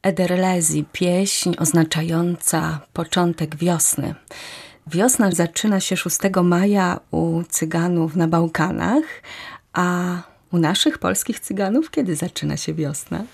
Ederlezi, pieśń oznaczająca początek wiosny. Wiosna zaczyna się 6 maja u Cyganów na Bałkanach, a u naszych polskich Cyganów kiedy zaczyna się wiosna?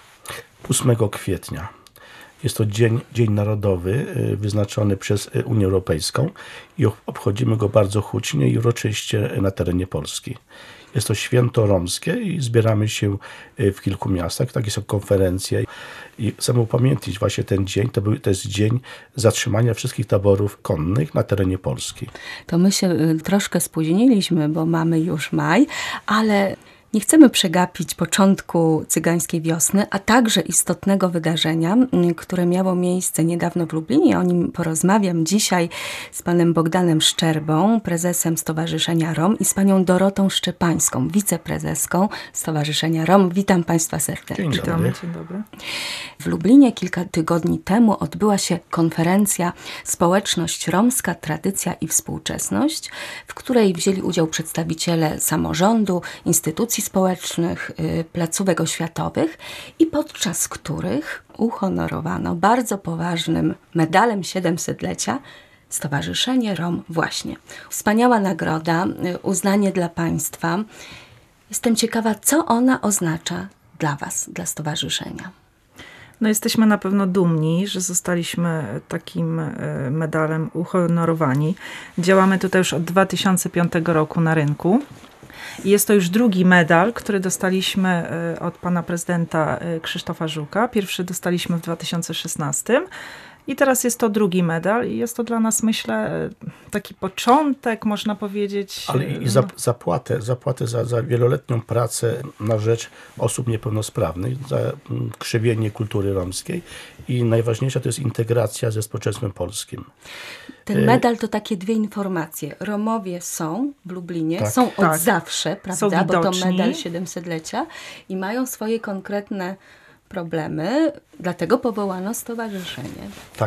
8 kwietnia. Jest to dzień narodowy wyznaczony przez Unię Europejską i obchodzimy go bardzo hucznie i uroczyście na terenie Polski. Jest to święto romskie i zbieramy się w kilku miastach. Takie są konferencje. I chcemy upamiętnić właśnie ten dzień. To jest dzień zatrzymania wszystkich taborów konnych na terenie Polski. To my się troszkę spóźniliśmy, bo mamy już maj, ale nie chcemy przegapić początku cygańskiej wiosny, a także istotnego wydarzenia, które miało miejsce niedawno w Lublinie. O nim porozmawiam dzisiaj z panem Bogdanem Szczerbą, prezesem Stowarzyszenia ROM, i z panią Dorotą Szczepańską, wiceprezeską Stowarzyszenia ROM. Witam państwa serdecznie. Dzień dobry. W Lublinie kilka tygodni temu odbyła się konferencja Społeczność Romska, Tradycja i Współczesność, w której wzięli udział przedstawiciele samorządu, instytucji społecznych, placówek oświatowych i podczas których uhonorowano bardzo poważnym medalem 700-lecia Stowarzyszenie ROM właśnie. Wspaniała nagroda, uznanie dla państwa. Jestem ciekawa, co ona oznacza dla was, dla stowarzyszenia. No jesteśmy na pewno dumni, że zostaliśmy takim medalem uhonorowani. Działamy tutaj już od 2005 roku na rynku. I jest to już drugi medal, który dostaliśmy od pana prezydenta Krzysztofa Żuka. Pierwszy dostaliśmy w 2016. I teraz jest to drugi medal i jest to dla nas, myślę, taki początek, można powiedzieć. Ale i zapłatę za wieloletnią pracę na rzecz osób niepełnosprawnych, za krzewienie kultury romskiej i najważniejsza to jest integracja ze społeczeństwem polskim. Ten medal to takie dwie informacje. Romowie są w Lublinie, tak, są od zawsze, prawda? Są bo to medal 700-lecia i mają swoje konkretne problemy, dlatego powołano stowarzyszenie.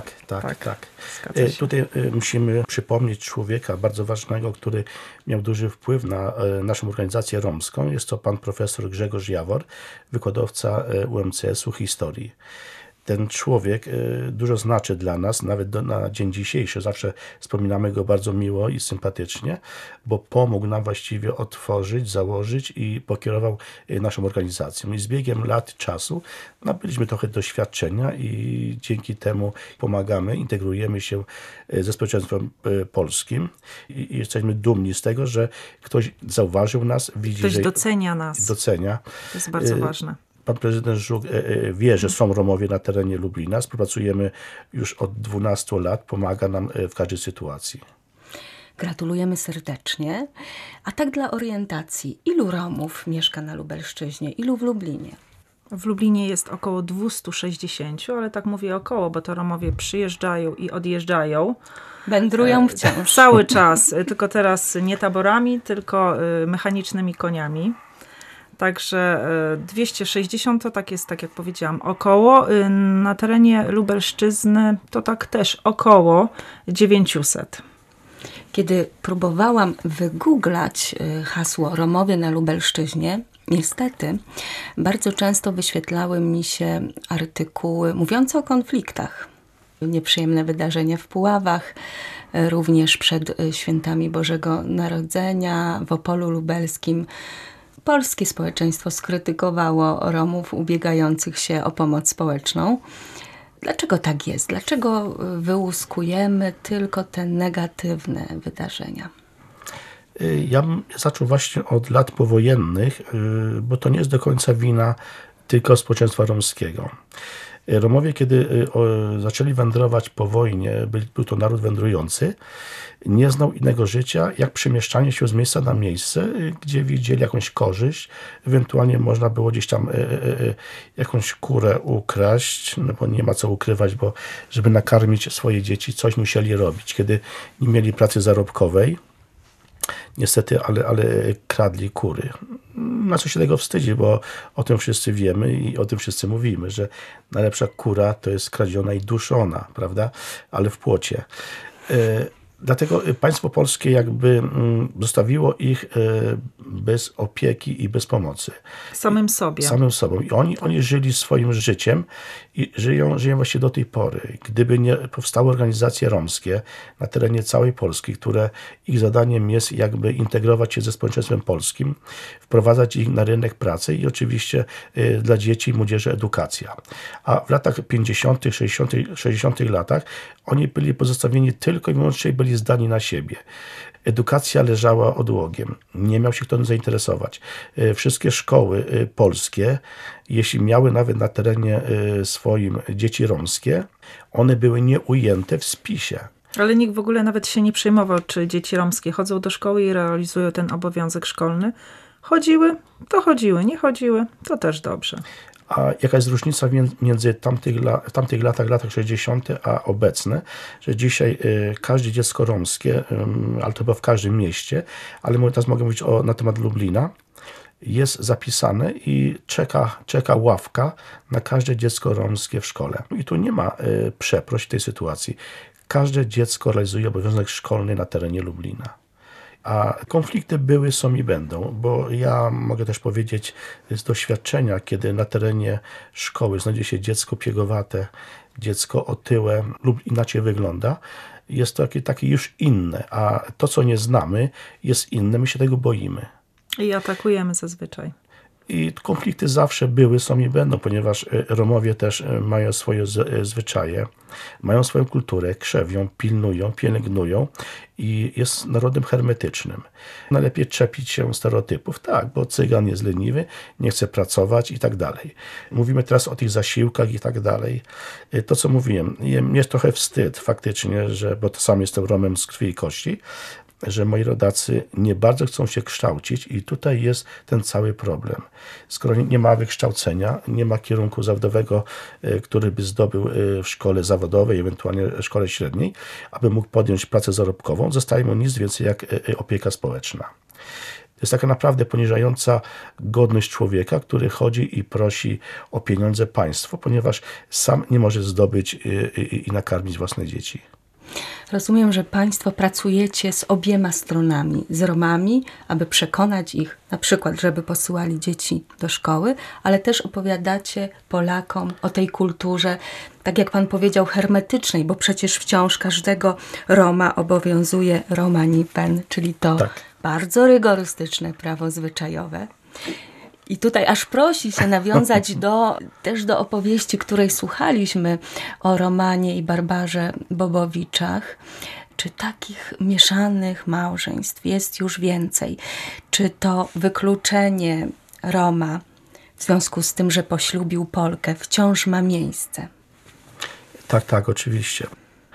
Tak. Tutaj musimy przypomnieć człowieka bardzo ważnego, który miał duży wpływ na naszą organizację romską. Jest to pan profesor Grzegorz Jawor, wykładowca UMCS-u historii. Ten człowiek dużo znaczy dla nas, nawet na dzień dzisiejszy. Zawsze wspominamy go bardzo miło i sympatycznie, bo pomógł nam właściwie otworzyć, założyć i pokierował naszą organizacją. I z biegiem lat czasu nabyliśmy trochę doświadczenia i dzięki temu pomagamy, integrujemy się ze społeczeństwem polskim i jesteśmy dumni z tego, że ktoś zauważył nas, widzi, ktoś że docenia nas. Docenia. To jest bardzo ważne. Pan prezydent Żuk wie, że są Romowie na terenie Lublina. Współpracujemy już od 12 lat. Pomaga nam w każdej sytuacji. Gratulujemy serdecznie. A tak dla orientacji, ilu Romów mieszka na Lubelszczyźnie? Ilu w Lublinie? W Lublinie jest około 260, ale tak mówię około, bo to Romowie przyjeżdżają i odjeżdżają. Wędrują wciąż. Cały czas, tylko teraz nie taborami, tylko mechanicznymi koniami. Także 260 to tak jest, tak jak powiedziałam, około. Na terenie Lubelszczyzny to tak też około 900. Kiedy próbowałam wygooglać hasło Romowie na Lubelszczyźnie, niestety bardzo często wyświetlały mi się artykuły mówiące o konfliktach. Nieprzyjemne wydarzenia w Puławach, również przed świętami Bożego Narodzenia w Opolu Lubelskim. Polskie społeczeństwo skrytykowało Romów ubiegających się o pomoc społeczną. Dlaczego tak jest? Dlaczego wyłuskujemy tylko te negatywne wydarzenia? Ja bym zaczął właśnie od lat powojennych, bo to nie jest do końca wina tylko społeczeństwa romskiego. Romowie, kiedy zaczęli wędrować po wojnie, był to naród wędrujący, nie znał innego życia, jak przemieszczanie się z miejsca na miejsce, gdzie widzieli jakąś korzyść, ewentualnie można było gdzieś tam jakąś kurę ukraść, no bo nie ma co ukrywać, bo żeby nakarmić swoje dzieci, coś musieli robić. Kiedy nie mieli pracy zarobkowej, niestety, ale kradli kury. Ma co się tego wstydzić, bo o tym wszyscy wiemy i o tym wszyscy mówimy, że najlepsza kura to jest kradziona i duszona, prawda? Ale w płocie. Dlatego państwo polskie jakby zostawiło ich bez opieki i bez pomocy. Samym sobie. Samym sobą. I oni żyli swoim życiem i żyją właśnie do tej pory. Gdyby nie powstały organizacje romskie na terenie całej Polski, które ich zadaniem jest jakby integrować się ze społeczeństwem polskim, wprowadzać ich na rynek pracy i oczywiście dla dzieci i młodzieży edukacja. A w latach 50., 60. latach oni byli pozostawieni tylko i wyłącznie byli zdani na siebie. Edukacja leżała odłogiem. Nie miał się kto zainteresować. Wszystkie szkoły polskie, jeśli miały nawet na terenie swoim dzieci romskie, one były nieujęte w spisie. Ale nikt w ogóle nawet się nie przejmował, czy dzieci romskie chodzą do szkoły i realizują ten obowiązek szkolny. Chodziły, to chodziły, nie chodziły, to też dobrze. A jaka jest różnica między tamtych latach 60., a obecne, że dzisiaj każde dziecko romskie, ale to chyba w każdym mieście, ale teraz mogę mówić na temat Lublina, jest zapisane i czeka ławka na każde dziecko romskie w szkole. I tu nie ma przeproś w tej sytuacji. Każde dziecko realizuje obowiązek szkolny na terenie Lublina. A konflikty były, są i będą, bo ja mogę też powiedzieć z doświadczenia, kiedy na terenie szkoły znajdzie się dziecko piegowate, dziecko otyłe lub inaczej wygląda, jest to takie już inne, a to, co nie znamy, jest inne, my się tego boimy. I atakujemy zazwyczaj. I konflikty zawsze były, są i będą, ponieważ Romowie też mają swoje zwyczaje, mają swoją kulturę, krzewią, pilnują, pielęgnują i jest narodem hermetycznym. Najlepiej czepić się stereotypów, tak, bo Cygan jest leniwy, nie chce pracować i tak dalej. Mówimy teraz o tych zasiłkach i tak dalej. To, co mówiłem, jest trochę wstyd faktycznie, bo to sam jestem Romem z krwi i kości, że moi rodacy nie bardzo chcą się kształcić i tutaj jest ten cały problem. Skoro nie ma wykształcenia, nie ma kierunku zawodowego, który by zdobył w szkole zawodowej, ewentualnie w szkole średniej, aby mógł podjąć pracę zarobkową, zostaje mu nic więcej jak opieka społeczna. To jest taka naprawdę poniżająca godność człowieka, który chodzi i prosi o pieniądze państwo, ponieważ sam nie może zdobyć i nakarmić własne dzieci. Rozumiem, że Państwo pracujecie z obiema stronami, z Romami, aby przekonać ich, na przykład, żeby posyłali dzieci do szkoły, ale też opowiadacie Polakom o tej kulturze, tak jak Pan powiedział, hermetycznej, bo przecież wciąż każdego Roma obowiązuje Romanipen, czyli to bardzo rygorystyczne prawo zwyczajowe. I tutaj aż prosi się nawiązać też do opowieści, której słuchaliśmy o Romanie i Barbarze Bobowiczach. Czy takich mieszanych małżeństw jest już więcej? Czy to wykluczenie Roma w związku z tym, że poślubił Polkę, wciąż ma miejsce? Tak, oczywiście.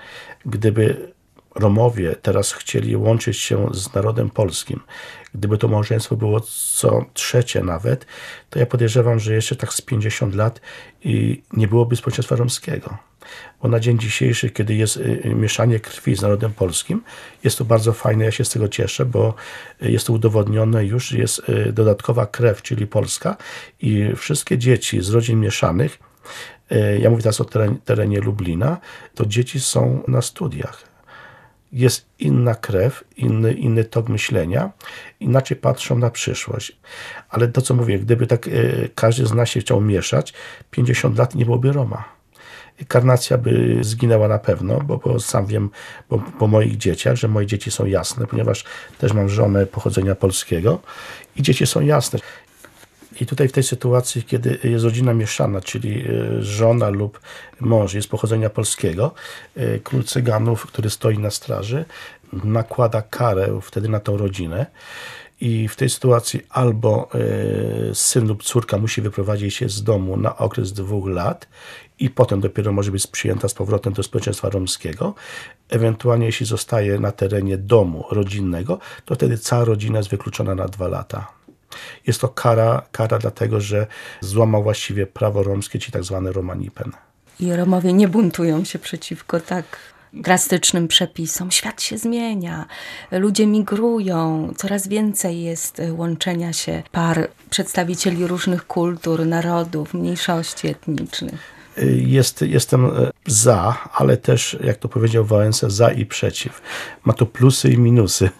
Gdyby Romowie teraz chcieli łączyć się z narodem polskim, gdyby to małżeństwo było co trzecie nawet, to ja podejrzewam, że jeszcze tak z 50 lat i nie byłoby społeczeństwa romskiego. Bo na dzień dzisiejszy, kiedy jest mieszanie krwi z narodem polskim, jest to bardzo fajne, ja się z tego cieszę, bo jest to udowodnione, już jest dodatkowa krew, czyli polska i wszystkie dzieci z rodzin mieszanych, ja mówię teraz o terenie Lublina, to dzieci są na studiach. Jest inna krew, inny tok myślenia, inaczej patrzą na przyszłość. Ale to, co mówię, gdyby tak każdy z nas się chciał mieszać, 50 lat nie byłoby Roma. Karnacja by zginęła na pewno, bo sam wiem po moich dzieciach, że moje dzieci są jasne, ponieważ też mam żonę pochodzenia polskiego i dzieci są jasne. I tutaj w tej sytuacji, kiedy jest rodzina mieszana, czyli żona lub mąż jest pochodzenia polskiego, król Cyganów, który stoi na straży, nakłada karę wtedy na tą rodzinę i w tej sytuacji albo syn lub córka musi wyprowadzić się z domu na okres 2 lat i potem dopiero może być przyjęta z powrotem do społeczeństwa romskiego. Ewentualnie jeśli zostaje na terenie domu rodzinnego, to wtedy cała rodzina jest wykluczona na 2 lata. Jest to kara dlatego, że złamał właściwie prawo romskie, czyli tak zwany Romanipen. I Romowie nie buntują się przeciwko tak drastycznym przepisom. Świat się zmienia, ludzie migrują, coraz więcej jest łączenia się par przedstawicieli różnych kultur, narodów, mniejszości etnicznych. Jestem za, ale też, jak to powiedział Wałęsa, za i przeciw. Ma to plusy i minusy.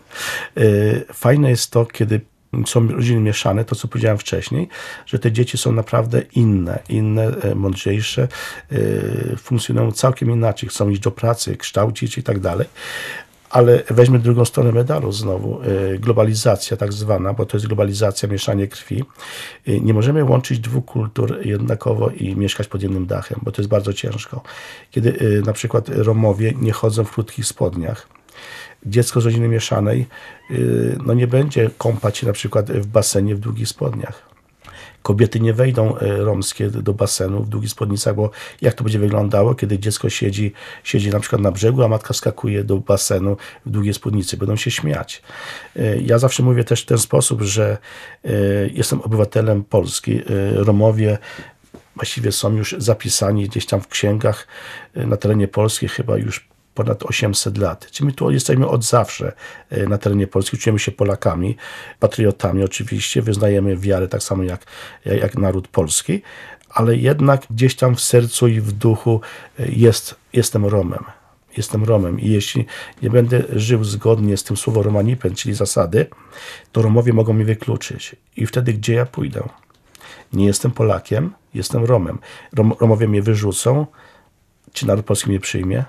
Fajne jest to, kiedy są rodziny mieszane, to co powiedziałem wcześniej, że te dzieci są naprawdę inne, mądrzejsze, funkcjonują całkiem inaczej, chcą iść do pracy, kształcić i tak dalej. Ale weźmy drugą stronę medalu znowu, globalizacja tak zwana, bo to jest globalizacja, mieszanie krwi. Nie możemy łączyć dwóch kultur jednakowo i mieszkać pod jednym dachem, bo to jest bardzo ciężko. Kiedy na przykład Romowie nie chodzą w krótkich spodniach, dziecko z rodziny mieszanej nie będzie kąpać się na przykład w basenie w długich spodniach. Kobiety nie wejdą romskie do basenu w długich spódnicach, bo jak to będzie wyglądało, kiedy dziecko siedzi na przykład na brzegu, a matka skakuje do basenu w długiej spódnicy. Będą się śmiać. Ja zawsze mówię też w ten sposób, że jestem obywatelem Polski. Romowie właściwie są już zapisani gdzieś tam w księgach na terenie Polski chyba już ponad 800 lat. Czyli my tu jesteśmy od zawsze na terenie Polski, czujemy się Polakami, patriotami oczywiście, wyznajemy wiarę tak samo jak naród polski, ale jednak gdzieś tam w sercu i w duchu jestem Romem. Jestem Romem i jeśli nie będę żył zgodnie z tym słowo Romanipen, czyli zasady, to Romowie mogą mnie wykluczyć. I wtedy gdzie ja pójdę? Nie jestem Polakiem, jestem Romem. Romowie mnie wyrzucą, czy naród polski mnie przyjmie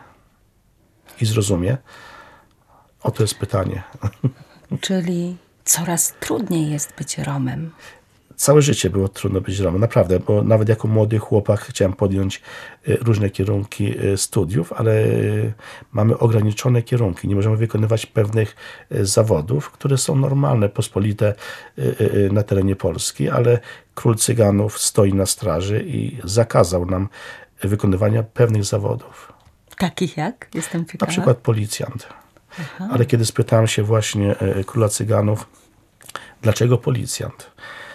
i zrozumie? Oto jest pytanie. Czyli coraz trudniej jest być Romem. Całe życie było trudno być Romem, naprawdę, bo nawet jako młody chłopak chciałem podjąć różne kierunki studiów, ale mamy ograniczone kierunki. Nie możemy wykonywać pewnych zawodów, które są normalne, pospolite na terenie Polski, ale król Cyganów stoi na straży i zakazał nam wykonywania pewnych zawodów. Takich jak? Jestem ciekawa. Na przykład policjant. Aha. Ale kiedy spytałem się właśnie króla Cyganów, dlaczego policjant?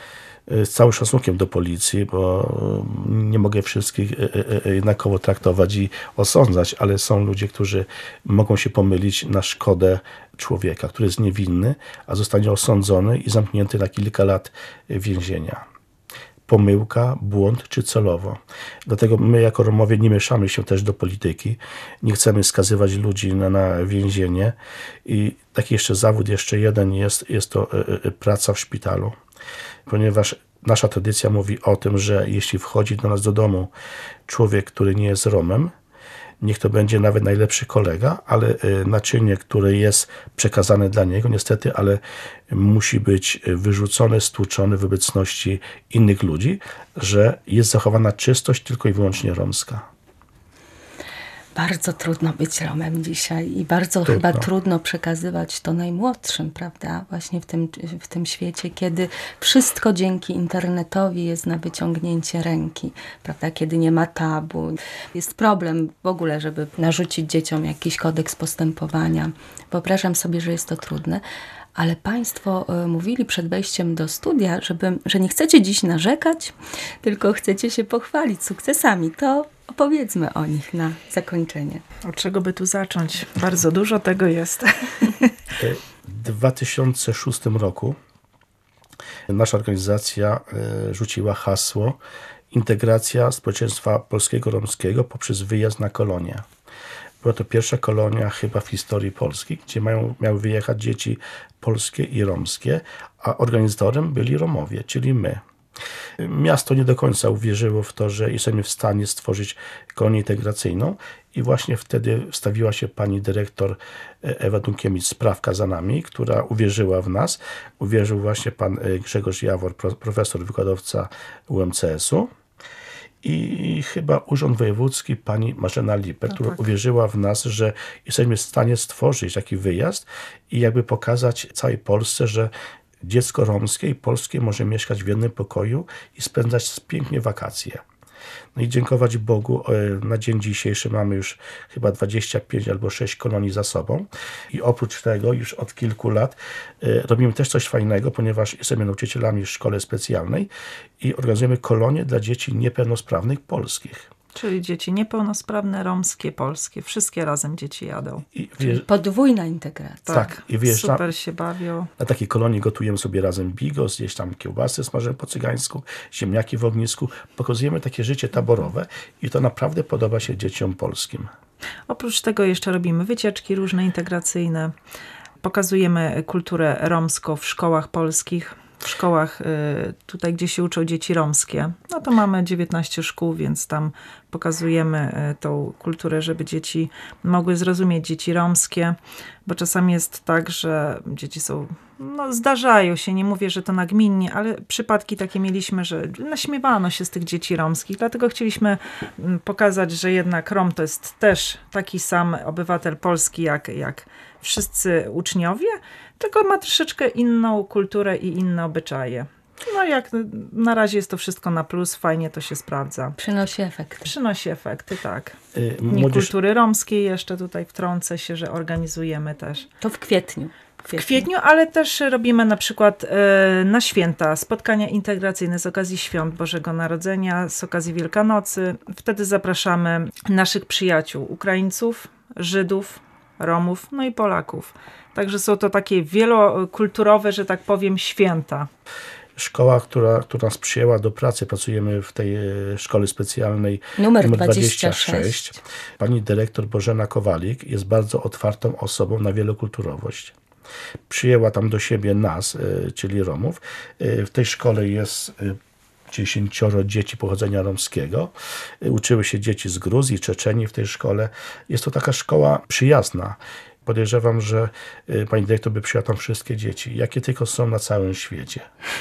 Z całym szacunkiem do policji, bo nie mogę wszystkich jednakowo traktować i osądzać, ale są ludzie, którzy mogą się pomylić na szkodę człowieka, który jest niewinny, a zostanie osądzony i zamknięty na kilka lat więzienia. Pomyłka, błąd czy celowo. Dlatego my jako Romowie nie mieszamy się też do polityki. Nie chcemy skazywać ludzi na więzienie. I taki jeszcze zawód, jeszcze jeden jest to praca w szpitalu. Ponieważ nasza tradycja mówi o tym, że jeśli wchodzi do nas do domu człowiek, który nie jest Romem, niech to będzie nawet najlepszy kolega, ale naczynie, które jest przekazane dla niego, niestety, ale musi być wyrzucone, stłuczone w obecności innych ludzi, że jest zachowana czystość tylko i wyłącznie romska. Bardzo trudno być Romem dzisiaj i bardzo chyba trudno przekazywać to najmłodszym, prawda? Właśnie w tym świecie, kiedy wszystko dzięki internetowi jest na wyciągnięcie ręki, prawda? Kiedy nie ma tabu. Jest problem w ogóle, żeby narzucić dzieciom jakiś kodeks postępowania. Wyobrażam sobie, że jest to trudne. Ale Państwo mówili przed wejściem do studia, że nie chcecie dziś narzekać, tylko chcecie się pochwalić sukcesami. To opowiedzmy o nich na zakończenie. Od czego by tu zacząć? Bardzo dużo tego jest. W 2006 roku nasza organizacja rzuciła hasło integracja społeczeństwa polskiego, romskiego poprzez wyjazd na kolonie. Była to pierwsza kolonia chyba w historii Polski, gdzie miały wyjechać dzieci polskie i romskie, a organizatorem byli Romowie, czyli my. Miasto nie do końca uwierzyło w to, że jesteśmy w stanie stworzyć kolonię integracyjną i właśnie wtedy wstawiła się pani dyrektor Ewa Dunkiewicz-Sprawka za nami, która uwierzyła w nas. Uwierzył właśnie pan Grzegorz Jawor, profesor, wykładowca UMCS-u. I chyba Urząd Wojewódzki, pani Marzena Liper, która uwierzyła w nas, że jesteśmy w stanie stworzyć taki wyjazd i jakby pokazać całej Polsce, że dziecko romskie i polskie może mieszkać w jednym pokoju i spędzać pięknie wakacje. No i dziękować Bogu, na dzień dzisiejszy mamy już chyba 25 albo 6 kolonii za sobą i oprócz tego już od kilku lat robimy też coś fajnego, ponieważ jesteśmy nauczycielami w szkole specjalnej i organizujemy kolonie dla dzieci niepełnosprawnych polskich. Czyli dzieci niepełnosprawne, romskie, polskie. Wszystkie razem dzieci jadą. Podwójna integracja. Tak. I wiesz, super się bawią. na takiej kolonii gotujemy sobie razem bigos, gdzieś tam kiełbasy smażymy po cygańsku, ziemniaki w ognisku. Pokazujemy takie życie taborowe i to naprawdę podoba się dzieciom polskim. Oprócz tego jeszcze robimy wycieczki różne integracyjne. Pokazujemy kulturę romską w szkołach polskich. W szkołach tutaj, gdzie się uczą dzieci romskie. No to mamy 19 szkół, więc tam pokazujemy tą kulturę, żeby dzieci mogły zrozumieć dzieci romskie, bo czasami jest tak, że dzieci są, zdarzają się, nie mówię, że to nagminnie, ale przypadki takie mieliśmy, że naśmiewano się z tych dzieci romskich, dlatego chcieliśmy pokazać, że jednak Rom to jest też taki sam obywatel polski jak wszyscy uczniowie, tylko ma troszeczkę inną kulturę i inne obyczaje. Jak na razie jest to wszystko na plus, fajnie to się sprawdza. Przynosi efekty. Przynosi efekty, tak. Młodzież... Kultury romskiej jeszcze tutaj wtrącę się, że organizujemy też. To w kwietniu. W kwietniu, ale też robimy na przykład na święta spotkania integracyjne z okazji świąt Bożego Narodzenia, z okazji Wielkanocy. Wtedy zapraszamy naszych przyjaciół, Ukraińców, Żydów, Romów, i Polaków. Także są to takie wielokulturowe, że tak powiem, święta. Szkoła, która nas przyjęła do pracy, pracujemy w tej szkole specjalnej numer 26. Pani dyrektor Bożena Kowalik jest bardzo otwartą osobą na wielokulturowość. Przyjęła tam do siebie nas, czyli Romów. W tej szkole jest 10 dzieci pochodzenia romskiego. Uczyły się dzieci z Gruzji, Czeczenii w tej szkole. Jest to taka szkoła przyjazna. Podejrzewam, że pani dyrektor by przyjęła tam wszystkie dzieci, jakie tylko są na całym świecie.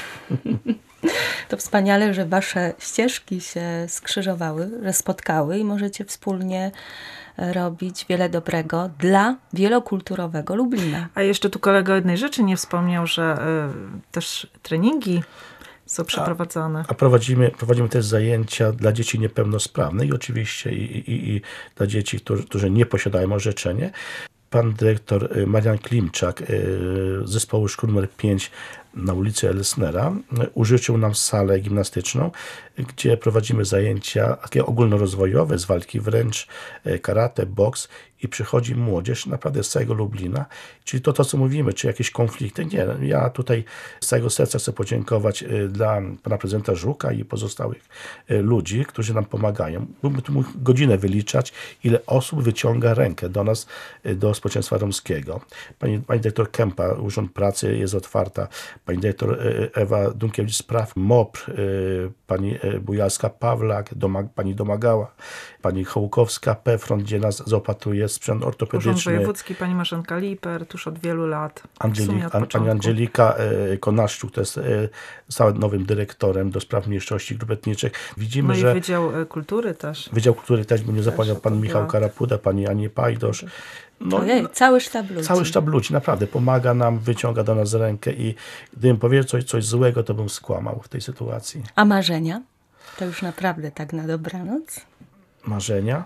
To wspaniale, że wasze ścieżki się skrzyżowały, że spotkały i możecie wspólnie robić wiele dobrego dla wielokulturowego Lublina. A jeszcze tu kolega o jednej rzeczy nie wspomniał, że też treningi są przeprowadzane. A prowadzimy też zajęcia dla dzieci niepełnosprawnych i oczywiście i dla dzieci, którzy nie posiadają orzeczenia. Pan dyrektor Marian Klimczak z zespołu szkół nr 5 na ulicy Elsnera użyczył nam salę gimnastyczną, gdzie prowadzimy zajęcia takie ogólnorozwojowe z walki wręcz, karate, boks i przychodzi młodzież naprawdę z całego Lublina. Czyli to, co mówimy, czy jakieś konflikty. Nie, ja tutaj z całego serca chcę podziękować dla pana prezydenta Żuka i pozostałych ludzi, którzy nam pomagają. Mógłbym tu godzinę wyliczać, ile osób wyciąga rękę do nas, do społeczeństwa romskiego. Pani dyrektor Kępa, Urząd Pracy jest otwarta. Pani dyrektor Ewa Dunkiewicz-Spraw, MOPR, pani Bujalska-Pawlak, pani Domagała, pani Hołkowska, PFRON, gdzie nas zaopatruje sprzęt ortopedyczny. Urząd Wojewódzki, pani Marzenka Liper, tuż od wielu lat. Pani Angelika Konaszczuk, to jest stałym nowym dyrektorem do spraw mniejszości grup etniczych. Widzimy, że... i Wydział Kultury też. Wydział Kultury też, bo nie zapomniał pan Michał Karapuda, pani Anie Pajdosz. Cały sztab ludzi. Cały sztab ludzi, naprawdę pomaga nam, wyciąga do nas rękę i gdybym powiedział coś złego, to bym skłamał w tej sytuacji. A marzenia? To już naprawdę tak na dobranoc? Marzenia?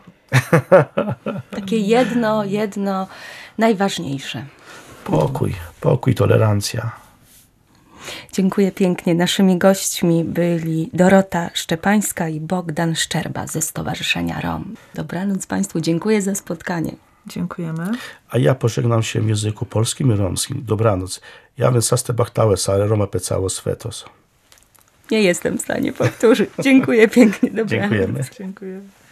Takie jedno najważniejsze. Pokój, tolerancja. Dziękuję pięknie. Naszymi gośćmi byli Dorota Szczepańska i Bogdan Szczerba ze Stowarzyszenia Rom. Dobranoc Państwu, dziękuję za spotkanie. Dziękujemy. A ja pożegnam się w języku polskim i romskim. Dobranoc. Ja bym saste bachtałe sare Roma pecało svetos. Nie jestem w stanie powtórzyć. Dziękuję pięknie. Dobranoc. Dziękujemy. Dziękuję.